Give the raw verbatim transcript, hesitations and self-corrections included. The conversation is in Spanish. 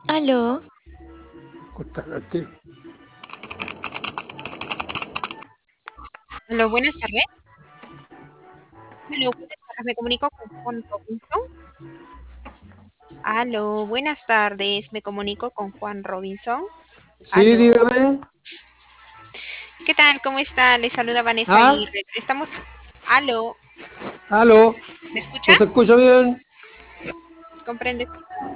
Aló, Justamente. Aló, buenas tardes. Aló, buenas tardes. Me comunico con Juan Robinson. Aló, buenas tardes. Me comunico con Juan Robinson. Sí, Aló. dígame. ¿Qué tal? ¿Cómo está? Le saluda Vanessa Ah, Aguirre. Estamos. Aló, aló. ¿me escucha? ¿No se escucha bien? ¿Comprende?